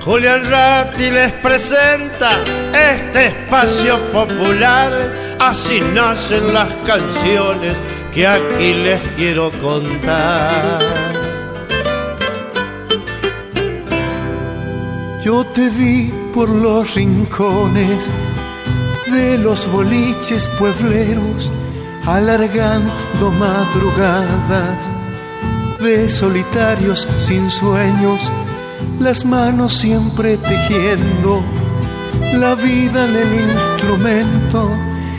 Julián Ratti les presenta este espacio popular. Así nacen las canciones que aquí les quiero contar. Yo te vi por los rincones de los boliches puebleros, alargando madrugadas de solitarios sin sueños, las manos siempre tejiendo la vida en el instrumento,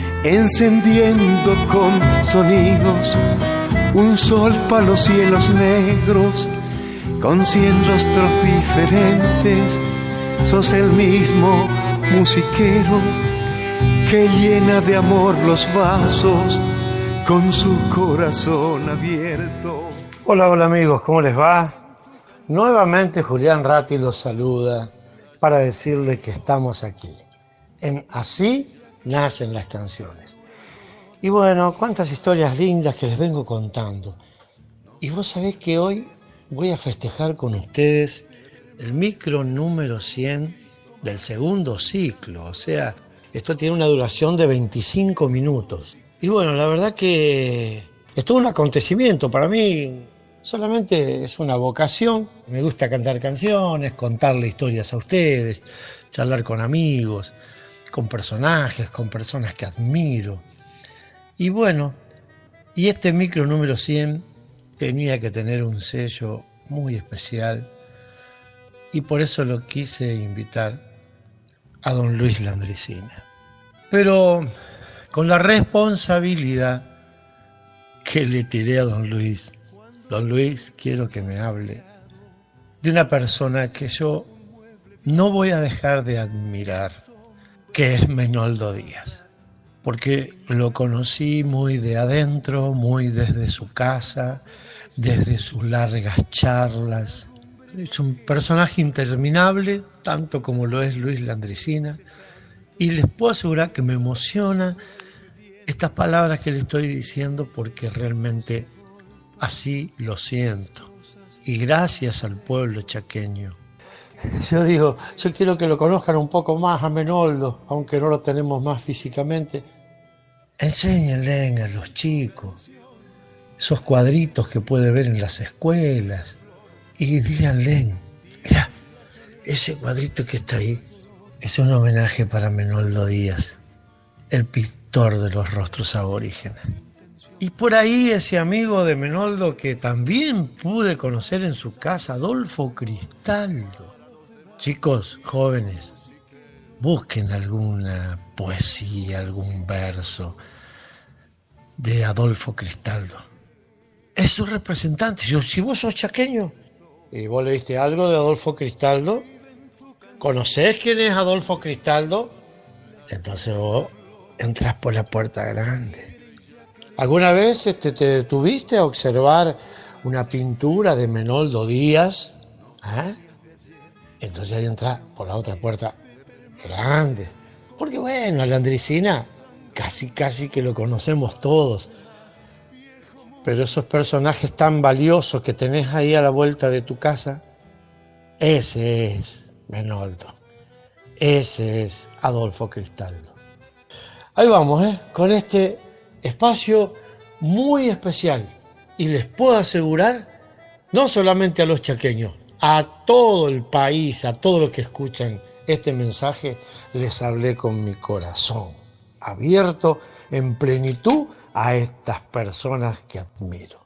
encendiendo con sonidos un sol para los cielos negros, con 100 rostros diferentes. Sos el mismo musiquero que llena de amor los vasos con su corazón abierto. Hola amigos, ¿cómo les va? Nuevamente Julián Ratti los saluda para decirles que estamos aquí, en Así nacen las canciones. Y bueno, cuántas historias lindas que les vengo contando. Y vos sabés que hoy voy a festejar con ustedes el micro número 100 del segundo ciclo. O sea, esto tiene una duración de 25 minutos. Y bueno, la verdad que es todo un acontecimiento. Para mí solamente es una vocación. Me gusta cantar canciones, contarle historias a ustedes, charlar con amigos, con personajes, con personas que admiro. Y bueno, y este micro número 100 tenía que tener un sello muy especial y por eso lo quise invitar a don Luis Landricina. Pero con la responsabilidad que le tiré a don Luis. Don Luis, quiero que me hable de una persona que yo no voy a dejar de admirar, que es Menoldo Díaz. Porque lo conocí muy de adentro, muy desde su casa, desde sus largas charlas. Es un personaje interminable, tanto como lo es Luis Landricina, y les puedo asegurar que me emociona estas palabras que le estoy diciendo porque realmente así lo siento. Y gracias al pueblo chaqueño. Yo quiero que lo conozcan un poco más a Menoldo, aunque no lo tenemos más físicamente. Enséñenle a los chicos esos cuadritos que puede ver en las escuelas. Y díganle, mira, ese cuadrito que está ahí es un homenaje para Menoldo Díaz, el pintor de los rostros aborígenes. Y por ahí ese amigo de Menoldo que también pude conocer en su casa, Adolfo Cristaldo. Chicos, jóvenes, busquen alguna poesía, algún verso de Adolfo Cristaldo. Es su representante. Si vos sos chaqueño y vos leíste algo de Adolfo Cristaldo, ¿conocés quién es Adolfo Cristaldo? Entonces vos entrás por la puerta grande. ¿Alguna vez te detuviste a observar una pintura de Menoldo Díaz? Entonces ahí entrás por la otra puerta grande. Porque bueno, a Landricina casi que lo conocemos todos. Pero esos personajes tan valiosos que tenés ahí a la vuelta de tu casa, ese es Menoldo. Ese es Adolfo Cristaldo. Ahí vamos, con este espacio muy especial. Y les puedo asegurar, no solamente a los chaqueños, a todo el país, a todos los que escuchan este mensaje, les hablé con mi corazón abierto, en plenitud, a estas personas que admiro.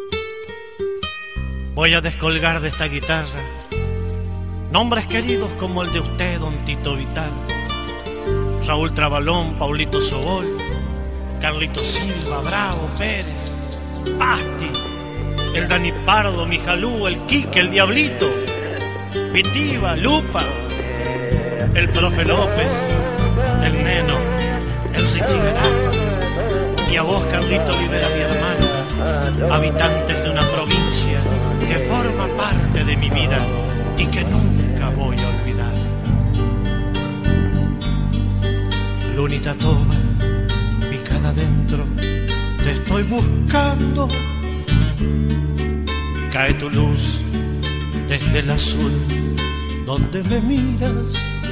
Voy a descolgar de esta guitarra nombres queridos como el de usted, don Tito Vital, Raúl Trabalón, Paulito Sobol, Carlito Silva, Bravo, Pérez, Pasti, el Dani Pardo, Mijalú, el Quique, el Diablito, Pitiva, Lupa, el Profe López, el Neno, el Richie Garafa, y a vos, Carlito Olivera, mi hermano, habitantes de una provincia que forma parte de mi vida y que nunca voy a olvidar. Lunita Toba, picada adentro, te estoy buscando. Cae tu luz desde el azul donde me miras,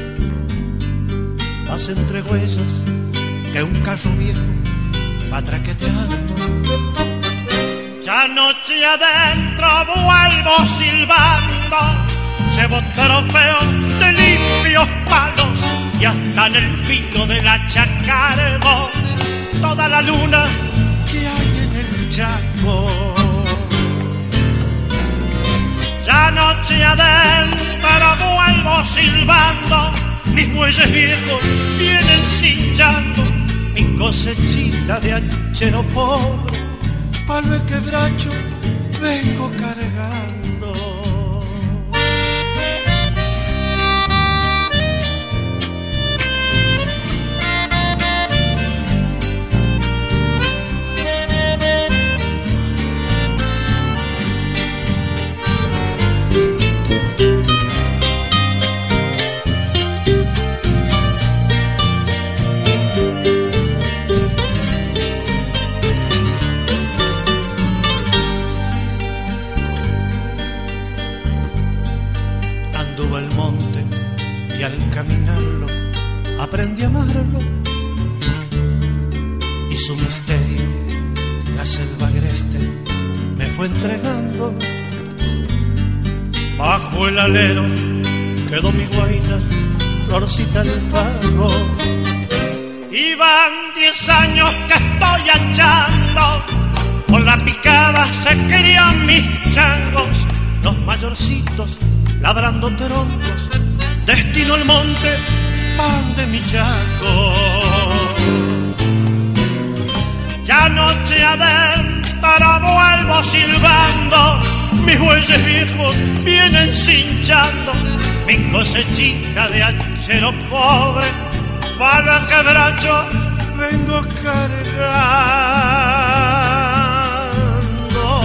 vas entre huellas que un carro viejo va traqueteando. Ya noche adentro vuelvo silbando, llevo trofeos de limpios palos y hasta en el filo de la chacargo toda la luna que hay en el Chaco. Ya noche adentro vuelvo silbando, mis bueyes viejos vienen cinchando, mi cosechita de hachero pobre, palo de quebracho vengo cargando. Al caminarlo aprendí a amarlo y su misterio la selva agreste me fue entregando. Bajo el alero quedó mi guaina, florcita al pago, y van 10 años que estoy achando, con la picada se crían mis changos, los mayorcitos labrando troncos, destino al monte, pan de mi Chaco. Ya noche adentro vuelvo silbando, mis bueyes viejos vienen cinchando, mi cosechita de hachero pobre, para quebracho vengo cargando.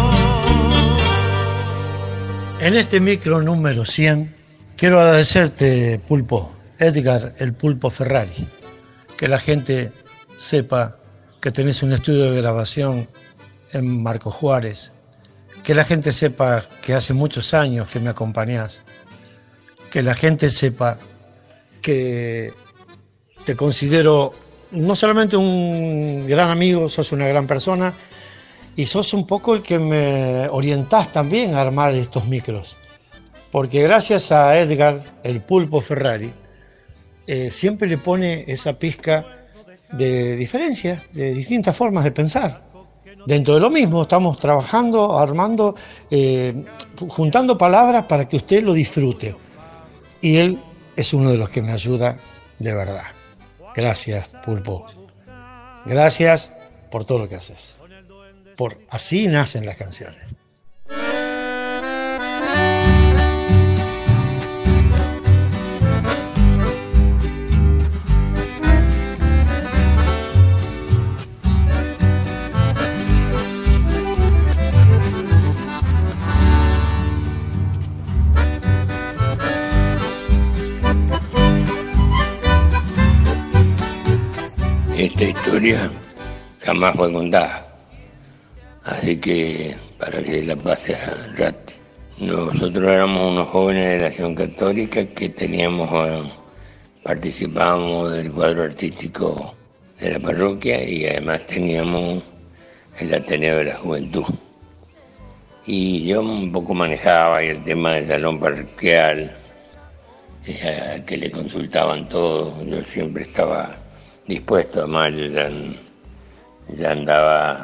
En este micro número 100 quiero agradecerte, Pulpo, Edgar, el Pulpo Ferrari, que la gente sepa que tenés un estudio de grabación en Marcos Juárez, que la gente sepa que hace muchos años que me acompañás, que la gente sepa que te considero no solamente un gran amigo, sos una gran persona y sos un poco el que me orientás también a armar estos micros. Porque gracias a Edgar, el Pulpo Ferrari, siempre le pone esa pizca de diferencia, de distintas formas de pensar. Dentro de lo mismo, estamos trabajando, armando, juntando palabras para que usted lo disfrute. Y él es uno de los que me ayuda de verdad. Gracias, Pulpo. Gracias por todo lo que haces. Por así nacen las canciones. Esta historia jamás fue contada, así que para que la pase a rato. Nosotros éramos unos jóvenes de la Acción Católica que participábamos del cuadro artístico de la parroquia y además teníamos el Ateneo de la Juventud. Y yo un poco manejaba el tema del salón parroquial, que le consultaban todo, yo siempre estaba dispuesto, además yo ya andaba,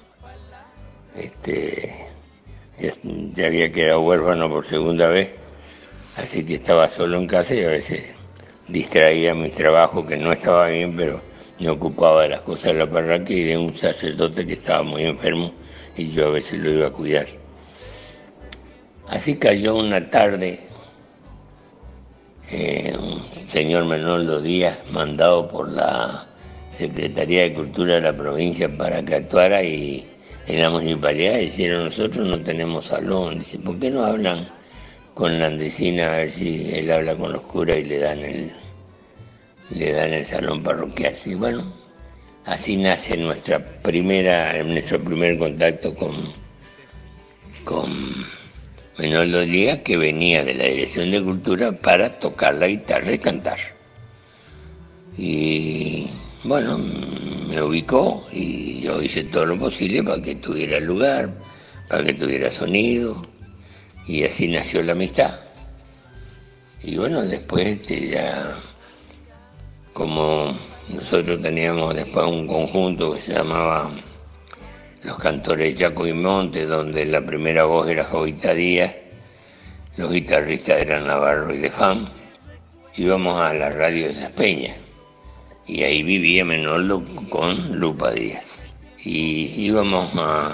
ya había quedado huérfano por segunda vez, así que estaba solo en casa y a veces distraía mis trabajos, que no estaba bien, pero me ocupaba de las cosas de la parroquia y de un sacerdote que estaba muy enfermo y yo a veces lo iba a cuidar. Así cayó una tarde un señor Menoldo Díaz, mandado por la Secretaría de Cultura de la provincia para que actuara, y en la municipalidad dijeron: nosotros no tenemos salón. Dice: ¿por qué no hablan con la Andresina a ver si él habla con los curas y le dan el salón parroquial? Y bueno, así nace nuestro primer contacto con Menoldo Díaz, que venía de la Dirección de Cultura para tocar la guitarra y cantar. Y bueno, me ubicó y yo hice todo lo posible para que tuviera lugar, para que tuviera sonido, y así nació la amistad. Y bueno, después ya, como nosotros teníamos después un conjunto que se llamaba Los Cantores de Chaco y Monte, donde la primera voz era Jovita Díaz, los guitarristas eran Navarro y Defam, íbamos a la radio de Saspeña, y ahí vivía Menoldo con Lupa Díaz. Y íbamos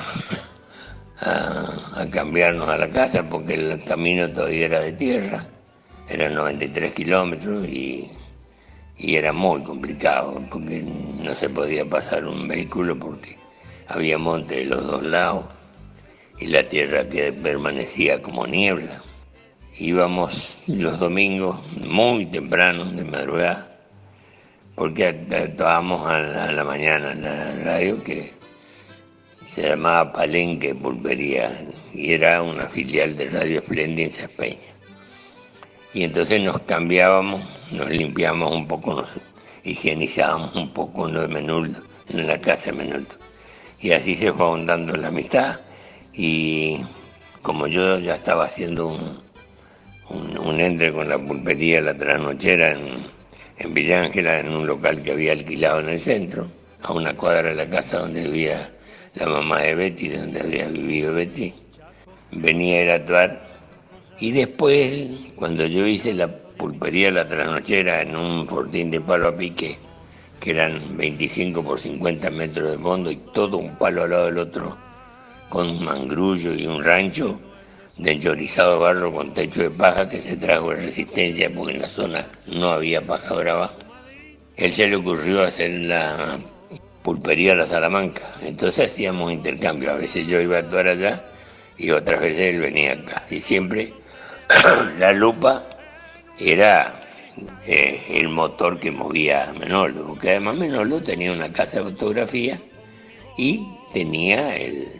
a cambiarnos a la casa porque el camino todavía era de tierra, eran 93 kilómetros y era muy complicado porque no se podía pasar un vehículo porque había monte de los dos lados y la tierra que permanecía como niebla. Íbamos los domingos muy temprano, de madrugada, porque estábamos a la mañana en la radio que se llamaba Palenque Pulpería y era una filial de Radio Espléndida en Saspeña. Y entonces nos cambiábamos, nos limpiábamos un poco, nos higienizábamos un poco en lo de Menoldo, en la casa de Menoldo. Y así se fue ahondando la amistad. Y como yo ya estaba haciendo un entre con la pulpería La Trasnochera en Villa Ángela, en un local que había alquilado en el centro, a una cuadra de la casa donde vivía la mamá de Betty, donde había vivido Betty, venía a ir a actuar. Y después, cuando yo hice la pulpería La Trasnochera en un fortín de palo a pique, que eran 25 por 50 metros de fondo y todo un palo al lado del otro, con un mangrullo y un rancho de enchorizado de barro con techo de paja que se trajo de Resistencia porque en la zona no había paja brava, él se le ocurrió hacer la pulpería La Salamanca. Entonces hacíamos intercambio, a veces yo iba a actuar allá y otras veces él venía acá. Y siempre la Lupa era el motor que movía a Menoldo, porque además Menoldo tenía una casa de fotografía y tenía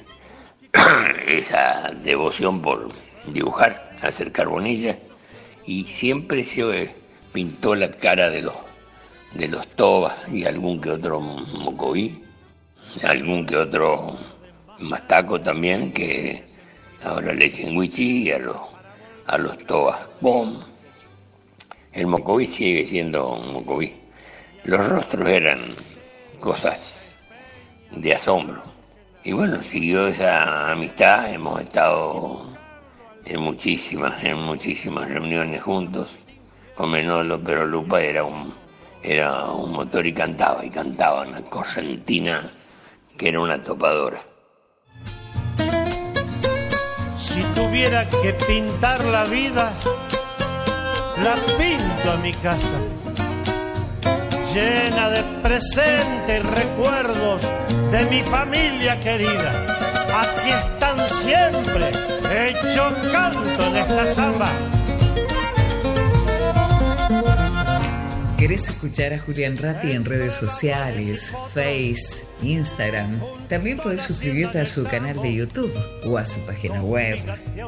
esa devoción por dibujar, hacer carbonillas, y siempre se pintó la cara de los tobas y algún que otro mocoví, algún que otro mastaco también, que ahora le dicen huichí, y a los tobas pom. El mocoví sigue siendo un mocoví. Los rostros eran cosas de asombro. Y bueno, siguió esa amistad, hemos estado en muchísimas reuniones juntos con Menoldo, pero Lupa era un motor y cantaba una correntina que era una topadora. Si tuviera que pintar la vida, la pinto a mi casa, llena de presentes y recuerdos de mi familia querida. Aquí están siempre, hecho canto en esta samba. ¿Querés escuchar a Julián Ratti en redes sociales, Face, Instagram? También podés suscribirte a su canal de YouTube o a su página web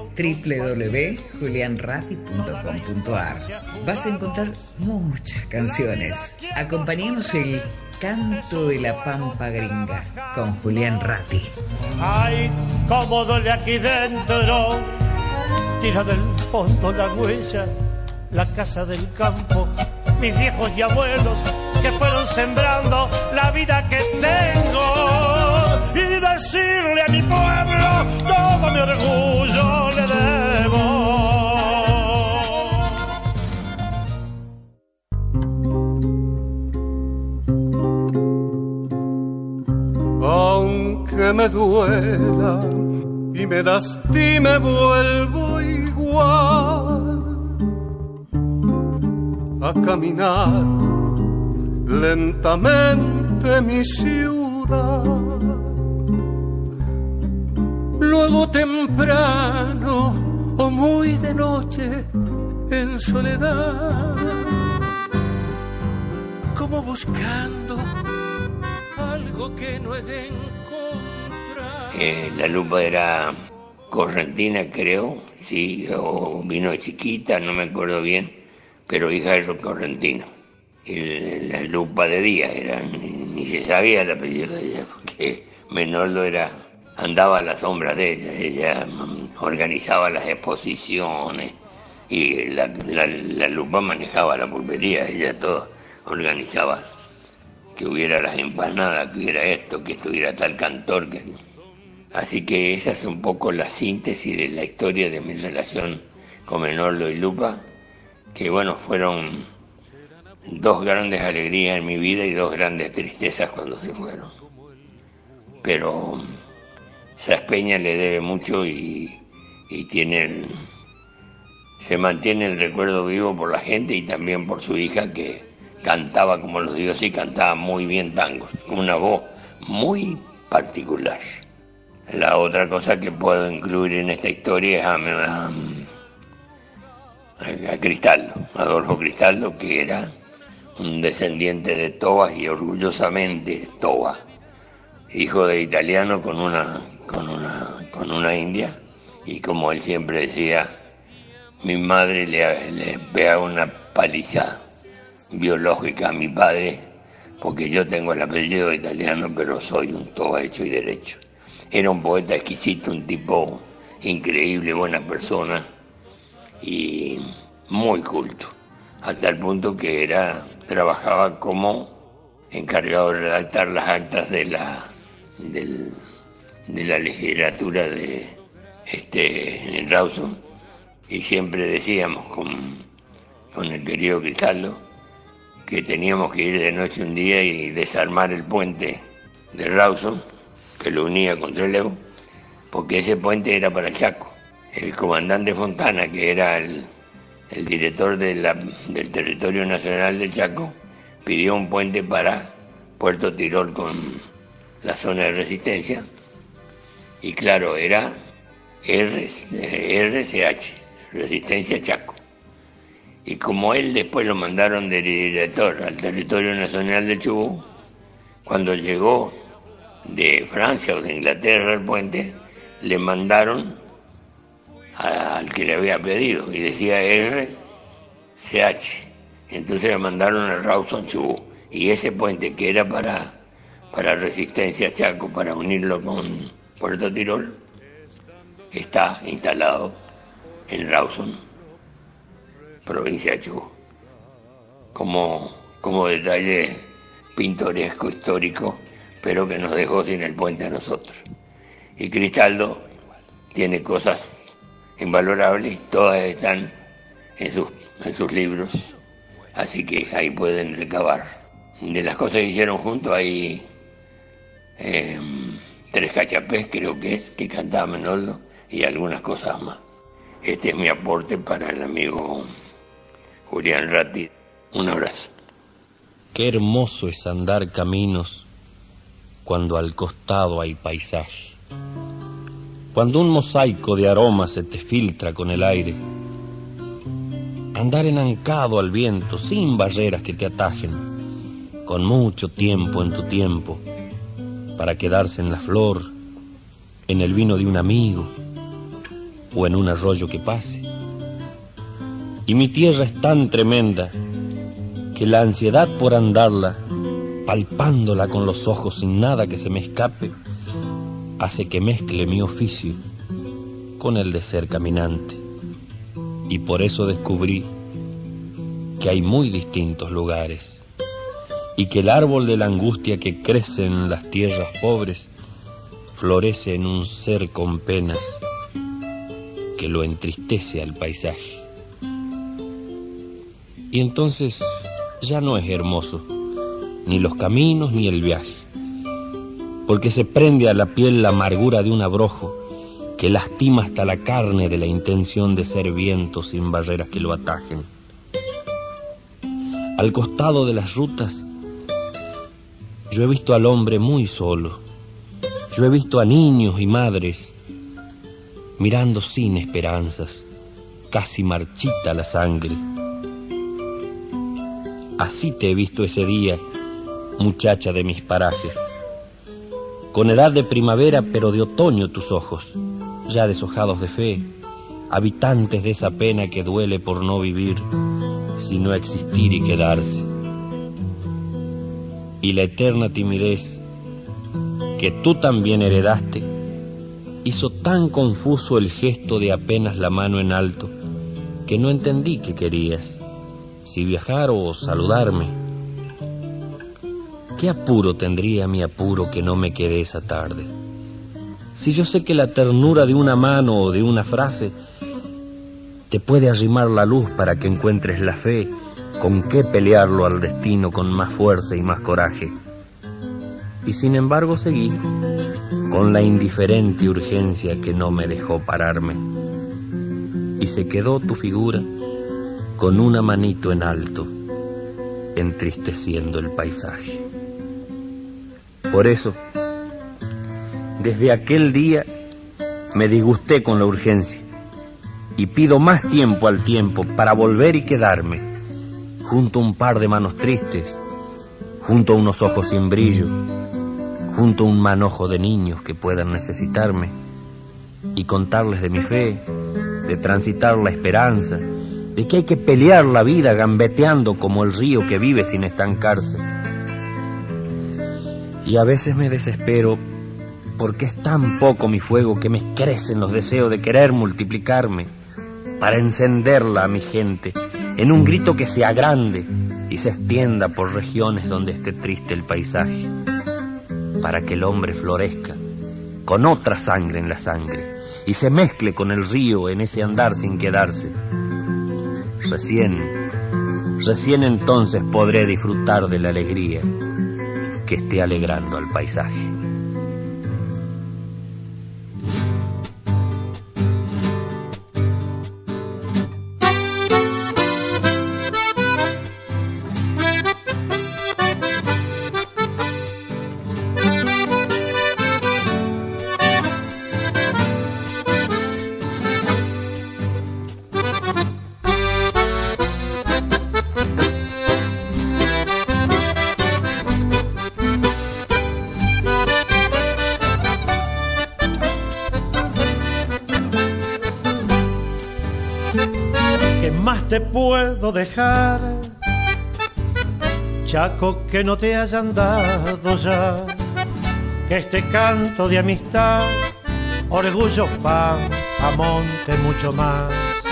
www.julianratti.com.ar. Vas a encontrar muchas canciones. Acompañanos el Canto de la Pampa Gringa con Julián Ratti. Ay, cómo duele aquí dentro, tira del fondo la huella, la casa del campo, mis viejos y abuelos que fueron sembrando la vida que tengo, y decirle a mi pueblo todo mi orgullo le debo. Aunque me duela y me lastime, vuelvo igual a caminar lentamente mi ciudad. Luego temprano o muy de noche en soledad, como buscando algo que no he de encontrar. La Lupa era correntina, creo, sí, o vino de chiquita, no me acuerdo bien, pero hija de correntino. Y la Lupa de Díaz era, ni se sabía el apellido de ella, porque Menoldo andaba a la sombra de ella organizaba las exposiciones y la Lupa manejaba la pulpería, ella todo organizaba, que hubiera las empanadas, que hubiera esto, que estuviera tal cantor. Así que esa es un poco la síntesis de la historia de mi relación con Menoldo y Lupa, que bueno, fueron dos grandes alegrías en mi vida y dos grandes tristezas cuando se fueron. Pero Saspeña le debe mucho y se mantiene el recuerdo vivo por la gente y también por su hija, que cantaba como los dioses y cantaba muy bien tangos, con una voz muy particular. La otra cosa que puedo incluir en esta historia es a Cristaldo, Adolfo Cristaldo, que era un descendiente de Tobas y orgullosamente Toba, hijo de italiano con una india, y como él siempre decía, mi madre le pega una paliza biológica a mi padre porque yo tengo el apellido italiano, pero soy un Toba hecho y derecho. Era un poeta exquisito, un tipo increíble, buena persona y muy culto, hasta el punto que trabajaba como encargado de redactar las actas de la legislatura en Rawson, y siempre decíamos con el querido Cristaldo que teníamos que ir de noche un día y desarmar el puente de Rawson que lo unía con Trelew, porque ese puente era para el Chaco. El comandante Fontana, que era el director del territorio nacional del Chaco, pidió un puente para Puerto Tirol con la zona de resistencia, y claro, era RCH, Resistencia Chaco. Y como él después lo mandaron de director al territorio nacional del Chubut, cuando llegó de Francia o de Inglaterra el puente, le mandaron al que le había pedido y decía RCH. Entonces le mandaron a Rawson Chubut, y ese puente que era para Resistencia Chaco, para unirlo con Puerto Tirol, está instalado en Rawson, provincia de Chubut, como detalle pintoresco, histórico, pero que nos dejó sin el puente a nosotros. Y Cristaldo tiene cosas invalorables, todas están en sus libros, así que ahí pueden recabar. De las cosas que hicieron juntos hay 3 cachapés, creo que cantaba Menoldo, y algunas cosas más. Este es mi aporte para el amigo Julián Ratti. Un abrazo. Qué hermoso es andar caminos cuando al costado hay paisaje. Cuando un mosaico de aromas se te filtra con el aire. Andar enancado al viento sin barreras que te atajen, con mucho tiempo en tu tiempo, para quedarse en la flor, en el vino de un amigo o en un arroyo que pase. Y mi tierra es tan tremenda que la ansiedad por andarla, palpándola con los ojos sin nada que se me escape, hace que mezcle mi oficio con el de ser caminante. Y por eso descubrí que hay muy distintos lugares, y que el árbol de la angustia que crece en las tierras pobres florece en un ser con penas que lo entristece al paisaje. Y entonces ya no es hermoso ni los caminos ni el viaje, porque se prende a la piel la amargura de un abrojo que lastima hasta la carne de la intención de ser viento sin barreras que lo atajen. Al costado de las rutas yo he visto al hombre muy solo, yo he visto a niños y madres mirando sin esperanzas, casi marchita la sangre. Así te he visto ese día, muchacha de mis parajes, con edad de primavera pero de otoño tus ojos, ya deshojados de fe, habitantes de esa pena que duele por no vivir, sino existir y quedarse. Y la eterna timidez que tú también heredaste hizo tan confuso el gesto de apenas la mano en alto que no entendí qué querías, si viajar o saludarme. ¿Qué apuro tendría mi apuro que no me quedé esa tarde? Si yo sé que la ternura de una mano o de una frase te puede arrimar la luz para que encuentres la fe con qué pelearlo al destino con más fuerza y más coraje. Y sin embargo seguí con la indiferente urgencia que no me dejó pararme. Y se quedó tu figura con una manito en alto, entristeciendo el paisaje. Por eso, desde aquel día me disgusté con la urgencia y pido más tiempo al tiempo para volver y quedarme junto a un par de manos tristes, junto a unos ojos sin brillo, junto a un manojo de niños que puedan necesitarme y contarles de mi fe, de transitar la esperanza, de que hay que pelear la vida gambeteando como el río que vive sin estancarse. Y a veces me desespero porque es tan poco mi fuego que me crecen los deseos de querer multiplicarme para encenderla a mi gente en un grito que sea grande y se extienda por regiones donde esté triste el paisaje, para que el hombre florezca con otra sangre en la sangre y se mezcle con el río en ese andar sin quedarse. Recién entonces podré disfrutar de la alegría que esté alegrando al paisaje. Te puedo dejar, Chaco, que no te hayan dado ya, que este canto de amistad, orgullo, pan, amonte, mucho más.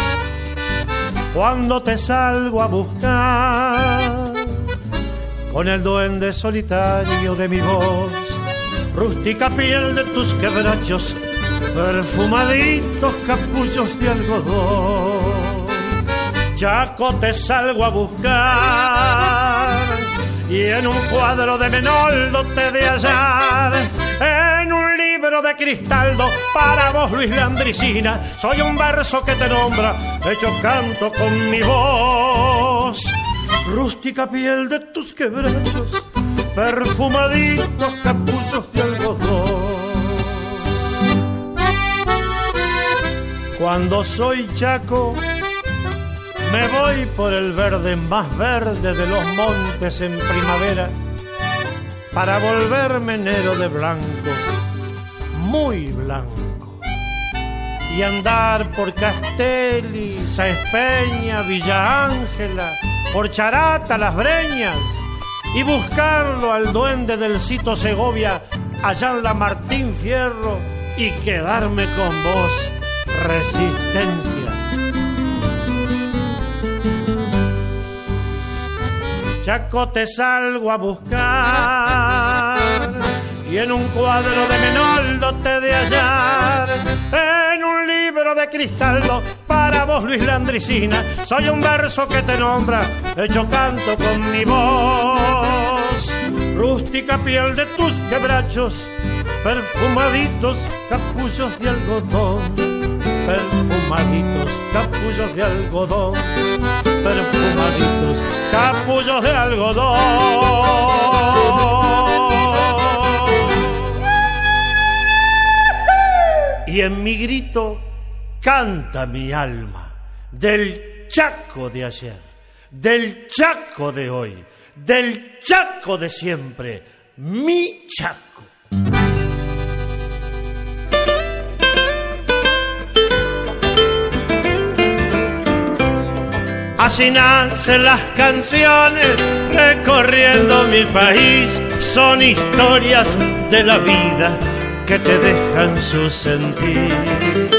Cuando te salgo a buscar, con el duende solitario de mi voz, rústica piel de tus quebrachos, perfumaditos capullos de algodón. Chaco, te salgo a buscar y en un cuadro de Menoldo te he de hallar, en un libro de Cristaldo para vos, Luis Landricina, soy un verso que te nombra, hecho canto con mi voz. Rústica piel de tus quebrachos, perfumaditos capullos de algodón. Cuando soy Chaco, me voy por el verde más verde de los montes en primavera, para volverme enero de blanco, muy blanco, y andar por Castelli, Sáenz Peña, Villa Ángela, por Charata, Las Breñas, y buscarlo al duende del Cito Segovia, allá en la Martín Fierro, y quedarme con vos, Resistencia. Chaco, te salgo a buscar y en un cuadro de Menoldo te he de hallar, en un libro de Cristaldo para vos, Luis Landricina, soy un verso que te nombra, hecho canto con mi voz. Rústica piel de tus quebrachos, perfumaditos capullos de algodón, perfumaditos capullos de algodón, perfumaditos capullos de algodón. Y en mi grito canta mi alma del Chaco de ayer, del Chaco de hoy, del Chaco de siempre, mi Chaco. Así nacen las canciones recorriendo mi país. Son historias de la vida que te dejan su sentir.